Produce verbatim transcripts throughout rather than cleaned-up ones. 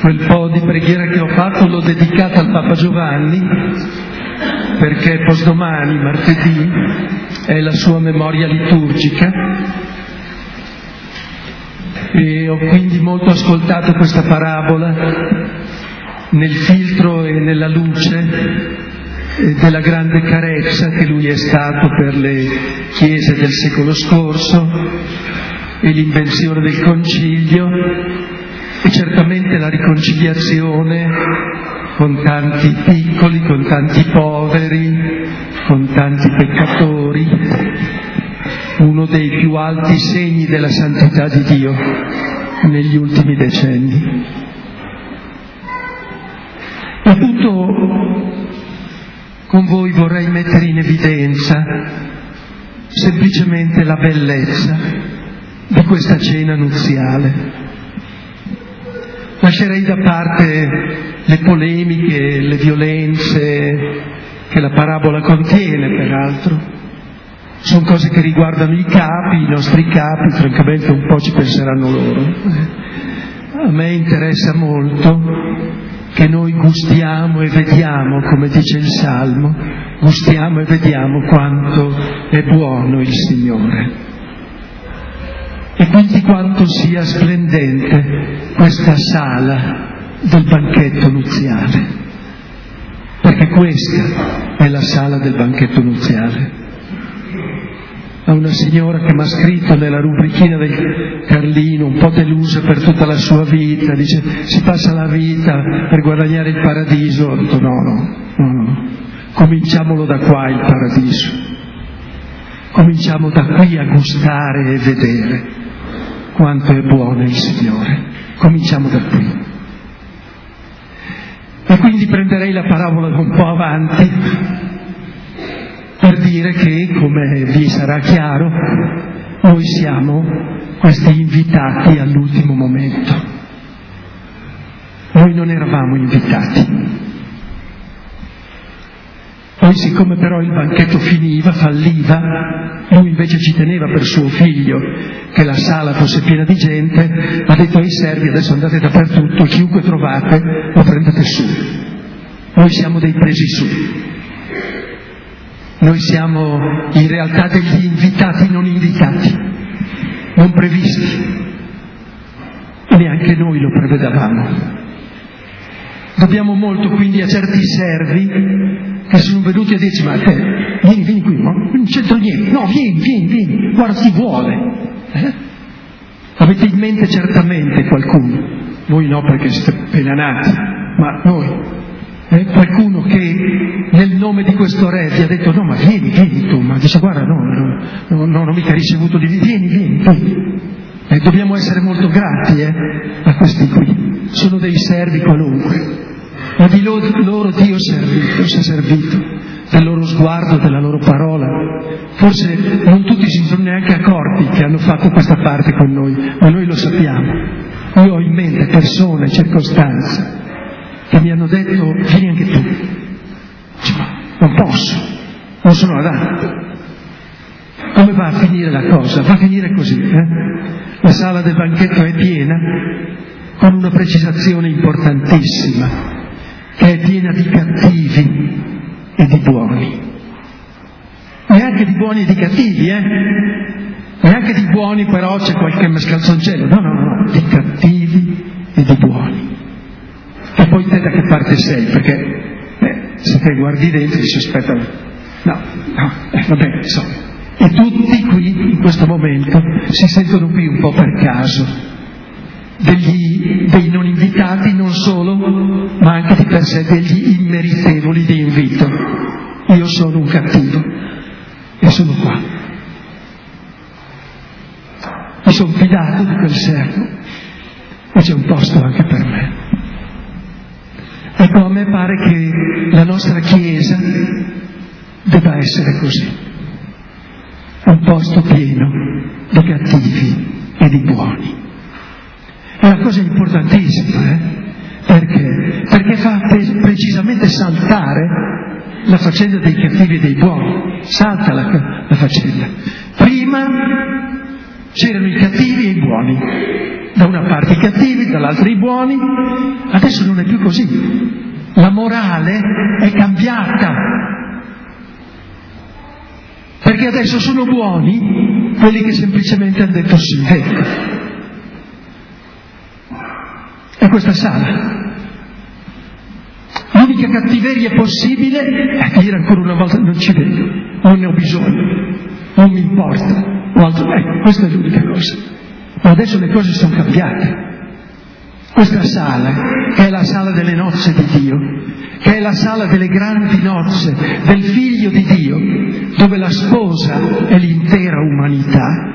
Quel po' di preghiera che ho fatto l'ho dedicata al Papa Giovanni, perché postdomani, martedì, è la sua memoria liturgica, e ho quindi molto ascoltato questa parabola nel filtro e nella luce della grande carezza che lui è stato per le chiese del secolo scorso e l'invenzione del concilio, e certamente la riconciliazione con tanti piccoli, con tanti poveri, con tanti peccatori, uno dei più alti segni della santità di Dio negli ultimi decenni. E appunto con voi vorrei mettere in evidenza semplicemente la bellezza di questa cena nuziale. Lascerei da parte le polemiche, le violenze che la parabola contiene, peraltro. Sono cose che riguardano i capi, i nostri capi, francamente un po' ci penseranno loro. A me interessa molto che noi gustiamo e vediamo, come dice il Salmo, gustiamo e vediamo quanto è buono il Signore. E quindi quanto sia splendente questa sala del banchetto nuziale, perché questa è la sala del banchetto nuziale. A una signora che mi ha scritto nella rubrichina del Carlino, un po' delusa per tutta la sua vita, dice: si passa la vita per guadagnare il paradiso. Ho detto no, no, no, no, cominciamolo da qua il paradiso, cominciamo da qui a gustare e vedere quanto è buono il Signore, cominciamo da qui. E quindi prenderei la parabola da un po' avanti per dire che, come vi sarà chiaro, noi siamo questi invitati all'ultimo momento. Noi non eravamo invitati. Poi, siccome però il banchetto finiva, falliva, lui invece ci teneva per suo figlio che la sala fosse piena di gente, ha detto ai servi: adesso andate dappertutto, chiunque trovate lo prendete su. Noi siamo dei presi su. Noi siamo in realtà degli invitati non invitati, non previsti, e neanche noi lo prevedevamo. Dobbiamo molto quindi a certi servi che sono venuti a dirci: ma te, vieni, vieni qui, no? Non c'entra niente, no, vieni, vieni, vieni, guarda, ti vuole. Eh? Avete in mente certamente qualcuno, voi no perché siete appena nati, ma noi. Eh, qualcuno che nel nome di questo re vi ha detto: no, ma vieni, vieni tu, ma dice: guarda, no, no, no, no non mica ricevuto di vieni, vieni, vieni. Eh, dobbiamo essere molto grati eh, a questi qui, sono dei servi qualunque, ma di loro, loro Dio servito, si è servito del loro sguardo, della loro parola. Forse non tutti si sono neanche accorti che hanno fatto questa parte con noi, ma noi lo sappiamo. Io ho in mente persone, circostanze che mi hanno detto: vieni anche tu. Dice: ma non posso, non sono adatto. Come va a finire la cosa? Va a finire così. Eh? La sala del banchetto è piena, con una precisazione importantissima, che è piena di cattivi e di buoni. Neanche di buoni e di cattivi, eh? Neanche di buoni però c'è qualche mascalzoncello. No, no, no, di cattivi e di buoni. E poi te da che parte sei? Perché eh, se te guardi dentro si aspetta, no, no, eh, va bene, insomma. E tutti qui in questo momento si sentono qui un po' per caso, degli, dei non invitati non solo, ma anche di per sé degli immeritevoli di invito. Io sono un cattivo e sono qua. Mi sono fidato di quel servo e c'è un posto anche per me. Ecco, a me pare che la nostra Chiesa debba essere così, un posto pieno di cattivi e di buoni. È una cosa importantissima, eh? Perché? Perché fa pre- precisamente saltare la faccenda dei cattivi e dei buoni, salta la, la faccenda. Prima c'erano i cattivi e i buoni, Da una parte i cattivi, dall'altra i buoni. Adesso non è più così. La morale è cambiata. Perché adesso sono buoni quelli che semplicemente hanno detto sì, ecco. È questa sala. L'unica cattiveria possibile è dire ancora una volta non ci vedo, non ne ho bisogno, non mi importa, o altro. Ecco, questa è l'unica cosa. Ma adesso le cose sono cambiate. Questa sala, che è la sala delle nozze di Dio, che è la sala delle grandi nozze del Figlio di Dio, dove la sposa è l'intera umanità,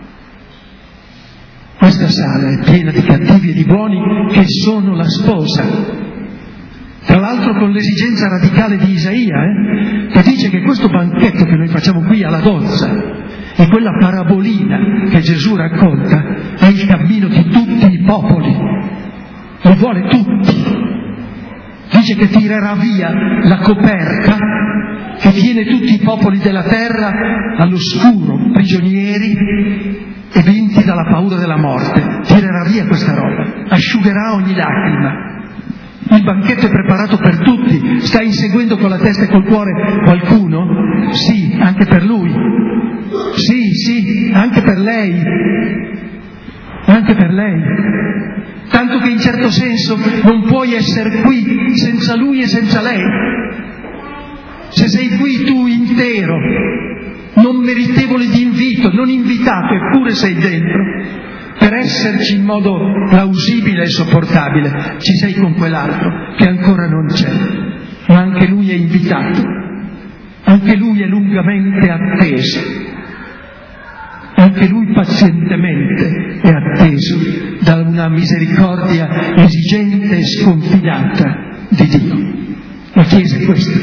questa sala è piena di cattivi e di buoni che sono la sposa. Tra l'altro con l'esigenza radicale di Isaia, eh, che dice che questo banchetto che noi facciamo qui alla dozza e quella parabolina che Gesù racconta è il cammino di tutti i popoli, li vuole tutti. Dice che tirerà via la coperta che tiene tutti i popoli della terra all'oscuro, prigionieri e vinti dalla paura della morte. Tirerà via questa roba, asciugherà ogni lacrima. Il banchetto è preparato per tutti. Sta inseguendo con la testa e col cuore qualcuno? Sì, anche per lui. Sì, sì, anche per lei. Anche per lei. Tanto che in certo senso non puoi essere qui senza lui e senza lei. Se sei qui tu intero, non meritevole di invito, non invitato, eppure sei dentro, per esserci in modo plausibile e sopportabile, ci sei con quell'altro che ancora non c'è, ma anche lui è invitato, anche lui è lungamente atteso, anche lui pazientemente è atteso da una misericordia esigente e sconfinata di Dio. La Chiesa è questa.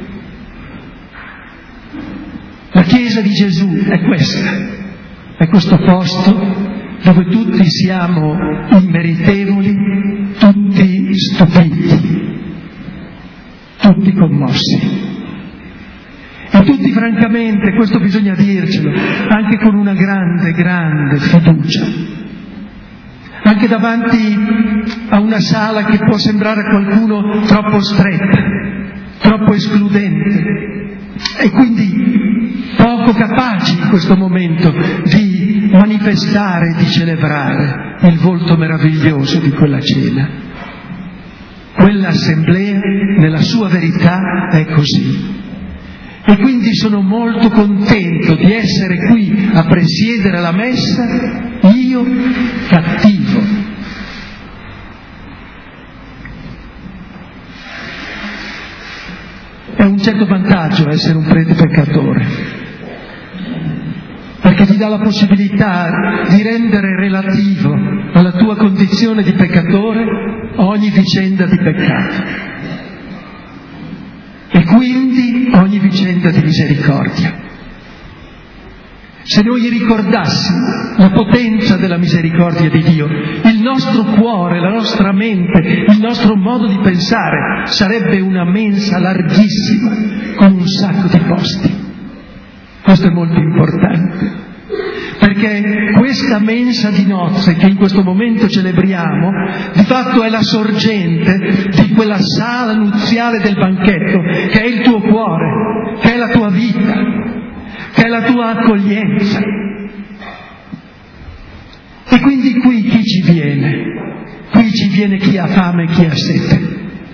La Chiesa di Gesù è questa, è questo posto dove tutti siamo immeritevoli, tutti stupiti, tutti commossi. E tutti francamente, questo bisogna dircelo, anche con una grande, grande fiducia. Anche davanti a una sala che può sembrare a qualcuno troppo stretta, troppo escludente, e quindi poco capaci in questo momento di manifestare e di celebrare il volto meraviglioso di quella cena. Quell'assemblea, nella sua verità, è così. E quindi sono molto contento di essere qui a presiedere la messa, io cattivo. È un certo vantaggio essere un prete peccatore, perché ti dà la possibilità di rendere relativo alla tua condizione di peccatore ogni vicenda di peccato. E quindi ogni vicenda di misericordia. Se noi ricordassimo la potenza della misericordia di Dio, il nostro cuore, la nostra mente, il nostro modo di pensare sarebbe una mensa larghissima con un sacco di posti. Questo è molto importante, perché questa mensa di nozze che in questo momento celebriamo, di fatto è la sorgente di quella sala nuziale del banchetto, che è il tuo cuore, che è la tua vita, che è la tua accoglienza. E quindi qui chi ci viene? Qui ci viene chi ha fame e chi ha sete.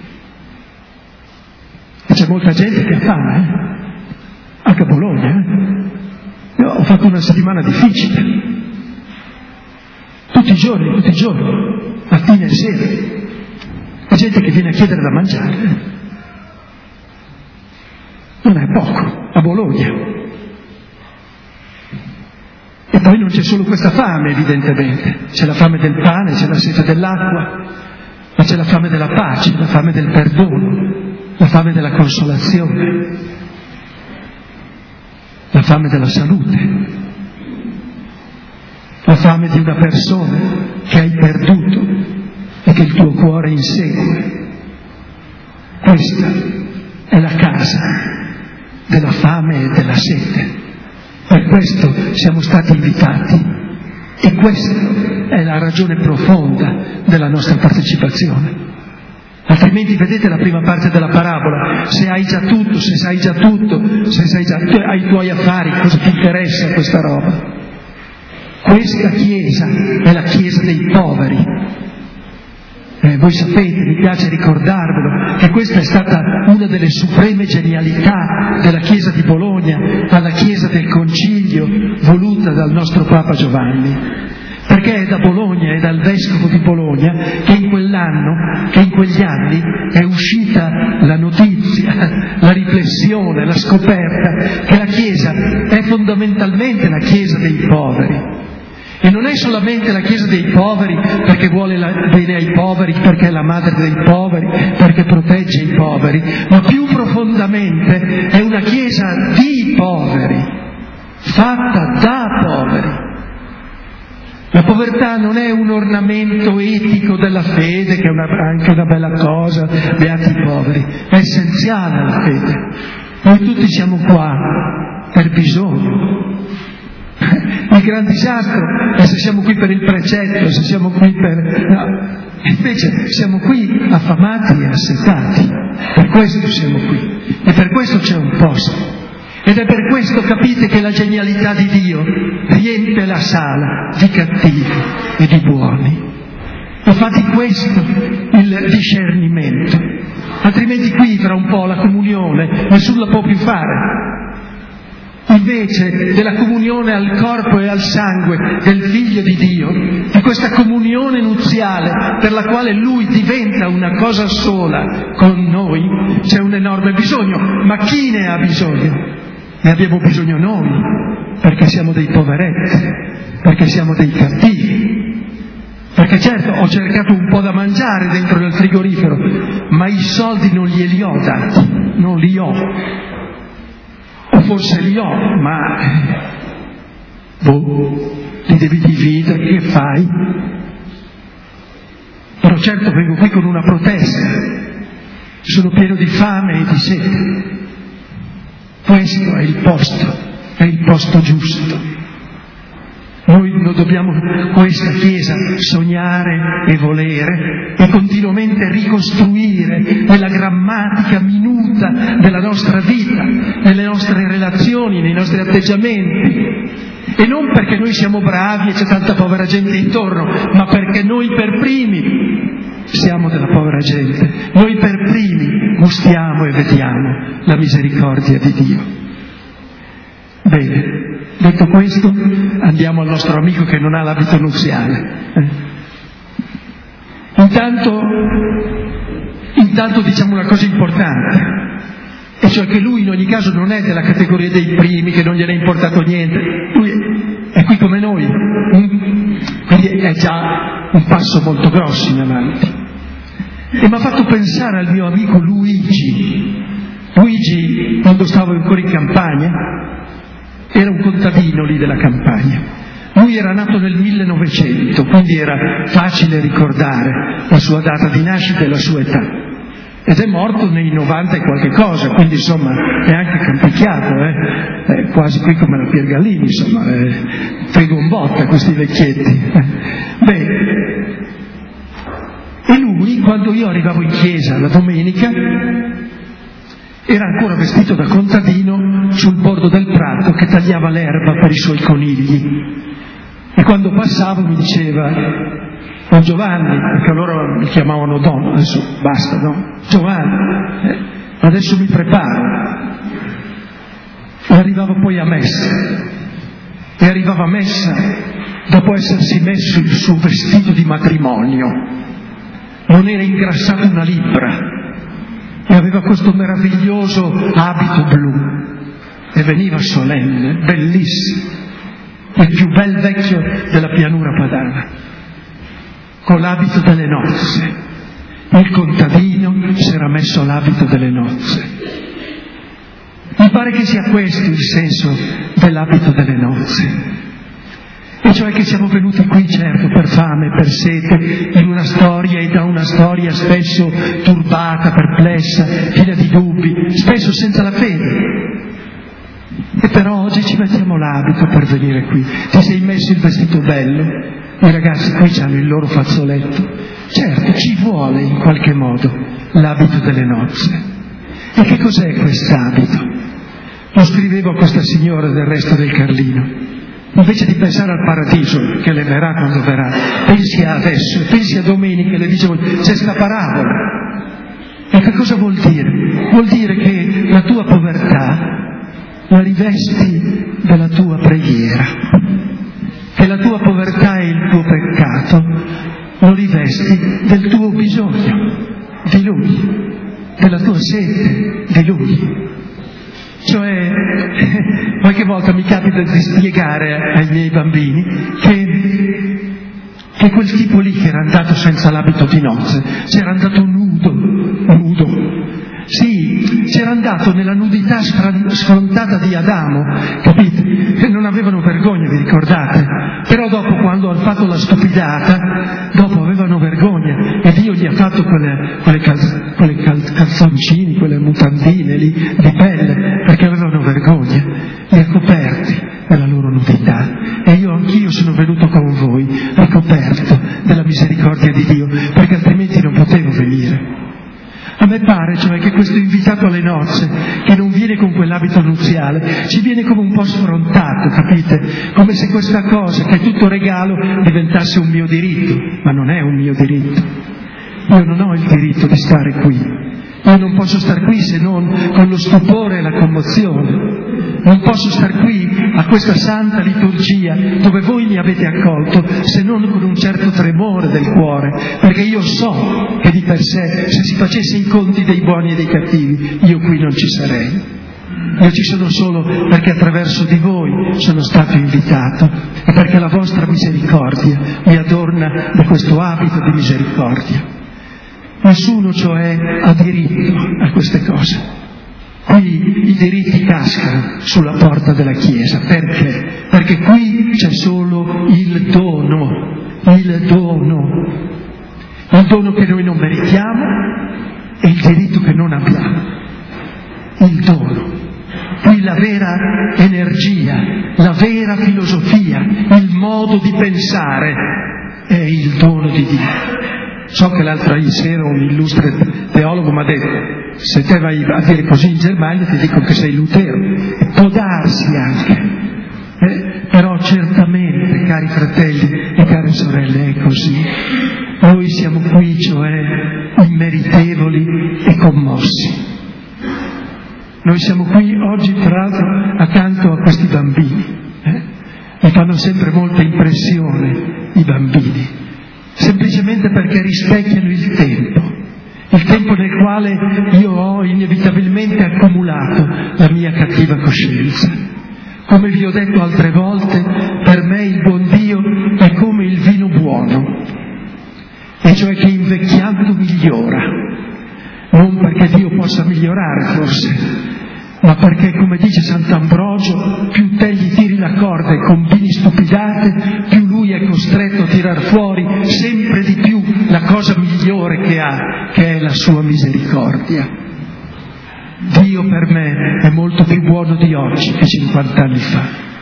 E c'è molta gente che ha fame, eh? Anche a Bologna, eh? Io ho fatto una settimana difficile, tutti i giorni, tutti i giorni, mattina e sera, c'è gente che viene a chiedere da mangiare, non è poco, a Bologna. E poi non c'è solo questa fame, evidentemente, c'è la fame del pane, c'è la sete dell'acqua, ma c'è la fame della pace, la fame del perdono, la fame della consolazione, la fame della salute, la fame di una persona che hai perduto e che il tuo cuore insegue. Questa è la casa della fame e della sete. Per questo siamo stati invitati E questa è la ragione profonda della nostra partecipazione. Altrimenti vedete la prima parte della parabola, se hai già tutto, se sai già tutto, se sai già, hai i tuoi affari, cosa ti interessa questa roba? Questa Chiesa è la Chiesa dei poveri. Eh, voi sapete, mi piace ricordarvelo, che questa è stata una delle supreme genialità della Chiesa di Bologna, alla Chiesa del Concilio, voluta dal nostro Papa Giovanni. Perché è da Bologna, è dal Vescovo di Bologna, che in quell'anno, che in quegli anni è uscita la notizia, la riflessione, la scoperta che la Chiesa è fondamentalmente la Chiesa dei poveri. E non è solamente la Chiesa dei poveri perché vuole la, bene ai poveri, perché è la madre dei poveri, perché protegge i poveri, ma più profondamente è una Chiesa di poveri, fatta da poveri. La povertà non è un ornamento etico della fede, che è una, anche una bella cosa, beati i poveri, è essenziale alla fede. Noi tutti siamo qua per bisogno. Il gran disastro è se siamo qui per il precetto, se siamo qui per... No. Invece siamo qui affamati e assetati, per questo siamo qui, e per questo c'è un posto. Ed è per questo, capite, che la genialità di Dio riempie la sala di cattivi e di buoni. E fa di questo il discernimento. Altrimenti qui tra un po' la comunione nessuno la può più fare. Invece della comunione al corpo e al sangue del Figlio di Dio, di questa comunione nuziale per la quale Lui diventa una cosa sola con noi, c'è un enorme bisogno. Ma chi ne ha bisogno? Ne abbiamo bisogno noi, perché siamo dei poveretti, perché siamo dei cattivi. Perché certo ho cercato un po' da mangiare dentro nel frigorifero, ma i soldi non glieli ho dati, non li ho. O forse li ho, ma boh, li devi dividere, che fai? Però certo vengo qui con una protesta, sono pieno di fame e di sete. Questo è il posto, è il posto giusto. Noi lo dobbiamo, questa Chiesa, sognare e volere e continuamente ricostruire nella grammatica minuta della nostra vita, nelle nostre relazioni, nei nostri atteggiamenti. E non perché noi siamo bravi e c'è tanta povera gente intorno, ma perché noi per primi siamo della povera gente. Noi per primi gustiamo e vediamo la misericordia di Dio. Bene. Detto questo, andiamo al nostro amico che non ha l'abito nuziale. Eh. Intanto, intanto diciamo una cosa importante, e cioè che lui in ogni caso non è della categoria dei primi, che non gliene è importato niente. Lui è qui come noi, quindi è già un passo molto grosso in avanti. E mi ha fatto pensare al mio amico Luigi. Luigi, quando stavo ancora in campagna, era un contadino lì della campagna. Lui era nato nel millenovecento, quindi era facile ricordare la sua data di nascita e la sua età. Ed è morto nei novanta e qualche cosa, quindi insomma è anche campicchiato, eh? È quasi qui come la Piergallini, insomma, eh, frego un botta questi vecchietti. Beh, e lui, quando io arrivavo in chiesa la domenica, era ancora vestito da contadino sul bordo del prato che tagliava l'erba per i suoi conigli. E quando passavo mi diceva: Don Giovanni, perché allora mi chiamavano Don, adesso basta, no? Giovanni, eh, adesso mi preparo. E arrivava poi a messa. E arrivava a messa dopo essersi messo il suo vestito di matrimonio. Non era ingrassato una libbra. E aveva questo meraviglioso abito blu e veniva solenne, bellissimo, il più bel vecchio della pianura padana, con l'abito delle nozze. Il contadino si era messo l'abito delle nozze. Mi pare che sia questo il senso dell'abito delle nozze. E cioè che siamo venuti qui, certo, per fame, per sete, in una storia e da una storia spesso turbata, perplessa, piena di dubbi, spesso senza la fede. E però oggi ci mettiamo l'abito per venire qui. Ti sei messo il vestito bello, i ragazzi qui hanno il loro fazzoletto. Certo, ci vuole in qualche modo l'abito delle nozze. E che cos'è quest'abito? Lo scrivevo a questa signora del Resto del Carlino. Invece di pensare al paradiso, che le verrà quando verrà, pensi a adesso, pensi a domenica, e le dicevo, c'è sta parabola. E che cosa vuol dire? Vuol dire che la tua povertà la rivesti della tua preghiera, che la tua povertà e il tuo peccato lo rivesti del tuo bisogno di Lui, della tua sete di Lui. Cioè, qualche volta mi capita di spiegare ai miei bambini che, che quel tipo lì che era andato senza l'abito di nozze, c'era andato nudo, nudo. Sì, c'era andato nella nudità sfrontata di Adamo, capite? E non avevano vergogna, vi ricordate? Però dopo, quando hanno fatto la stupidata, dopo avevano vergogna e Dio gli ha fatto quelle, quelle, cal, quelle cal, calzoncini, quelle mutandine lì di pelle, perché avevano vergogna, li ha coperti della loro nudità. E io anch'io sono venuto con voi, ricoperto della misericordia di Dio, perché altrimenti non potevo venire. A me pare, cioè, che questo invitato alle nozze, che non viene con quell'abito nuziale, ci viene come un po' sfrontato, capite? Come se questa cosa, che è tutto regalo, diventasse un mio diritto. Ma non è un mio diritto. Io non ho il diritto di stare qui. Io non posso star qui se non con lo stupore e la commozione. Non posso star qui a questa santa liturgia dove voi mi avete accolto se non con un certo tremore del cuore, perché io so che di per sé, se si facesse i conti dei buoni e dei cattivi, io qui non ci sarei. Io ci sono solo perché attraverso di voi sono stato invitato e perché la vostra misericordia mi adorna di questo abito di misericordia. Nessuno, cioè, ha diritto a queste cose. Qui i diritti cascano sulla porta della Chiesa. Perché? Perché qui c'è solo il dono, il dono, il dono che noi non meritiamo e il diritto che non abbiamo, il dono. Qui la vera energia, la vera filosofia, il modo di pensare è il dono di Dio. So che l'altra sera un illustre teologo mi ha detto: se te vai a dire così in Germania ti dico che sei Lutero. E può darsi anche, eh? Però certamente, cari fratelli e care sorelle, è così. Noi siamo qui, cioè, immeritevoli e commossi. Noi siamo qui oggi, tra l'altro, accanto a questi bambini. Eh? Mi fanno sempre molta impressione i bambini. Semplicemente perché rispecchiano il tempo, il tempo nel quale io ho inevitabilmente accumulato la mia cattiva coscienza. Come vi ho detto altre volte, per me il buon Dio è come il vino buono, e cioè che invecchiando migliora, non perché Dio possa migliorare forse, ma perché, come dice Sant'Ambrogio, più te gli tiri la corda e combini stupidate, più lui è costretto a tirar fuori sempre di più la cosa migliore che ha, che è la sua misericordia. Dio per me è molto più buono di oggi che cinquant'anni fa,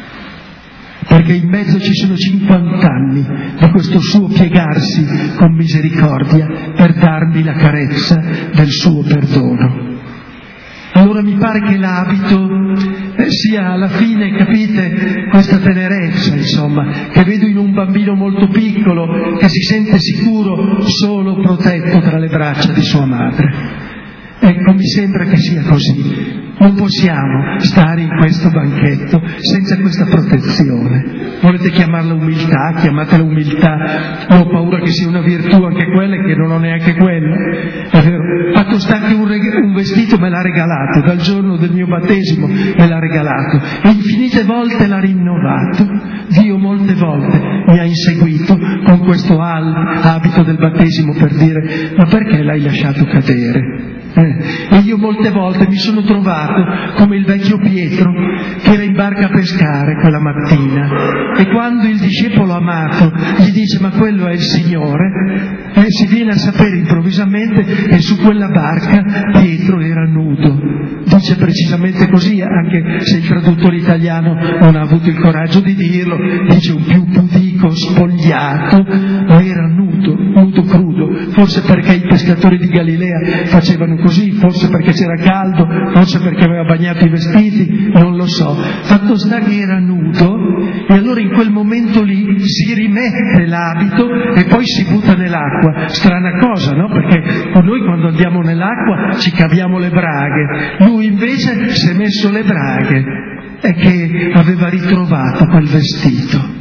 perché in mezzo ci sono cinquant'anni di questo suo piegarsi con misericordia per darmi la carezza del suo perdono. Allora mi pare che l'abito eh, sia alla fine, capite, questa tenerezza, insomma, che vedo in un bambino molto piccolo che si sente sicuro solo protetto tra le braccia di sua madre. Ecco, mi sembra che sia così. Non possiamo stare in questo banchetto senza questa protezione. Volete chiamarla umiltà? Chiamatela umiltà. Io ho paura che sia una virtù anche quella, e che non ho neanche quella. È vero. Fatto sta che un, reg- un vestito me l'ha regalato, dal giorno del mio battesimo me l'ha regalato, e infinite volte l'ha rinnovato. Dio molte volte mi ha inseguito con questo al- abito del battesimo per dire: ma perché l'hai lasciato cadere? Eh, e io molte volte mi sono trovato come il vecchio Pietro che era in barca a pescare quella mattina, e quando il discepolo amato gli dice ma quello è il Signore, eh, si viene a sapere improvvisamente che su quella barca Pietro era nudo. Dice precisamente così, anche se il traduttore italiano non ha avuto il coraggio di dirlo, dice un più pudico, spogliato, ma era nudo, nudo crudo, forse perché i pescatori di Galilea facevano così, forse perché c'era caldo, forse perché aveva bagnato i vestiti, non lo so. Fatto sta che era nudo, e allora in quel momento lì si rimette l'abito e poi si butta nell'acqua. Strana cosa, no? Perché noi quando andiamo nell'acqua ci caviamo le braghe, lui invece si è messo le braghe, e che aveva ritrovato quel vestito.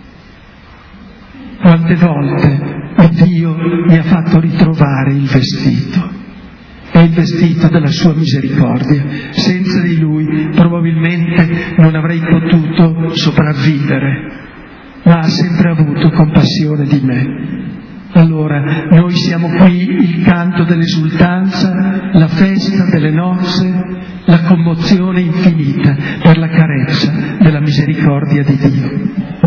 Quante volte Dio mi ha fatto ritrovare il vestito, è il vestito della sua misericordia. Senza di Lui probabilmente non avrei potuto sopravvivere, ma ha sempre avuto compassione di me. Allora noi siamo qui, il canto dell'esultanza, la festa delle nozze, la commozione infinita per la carezza della misericordia di Dio.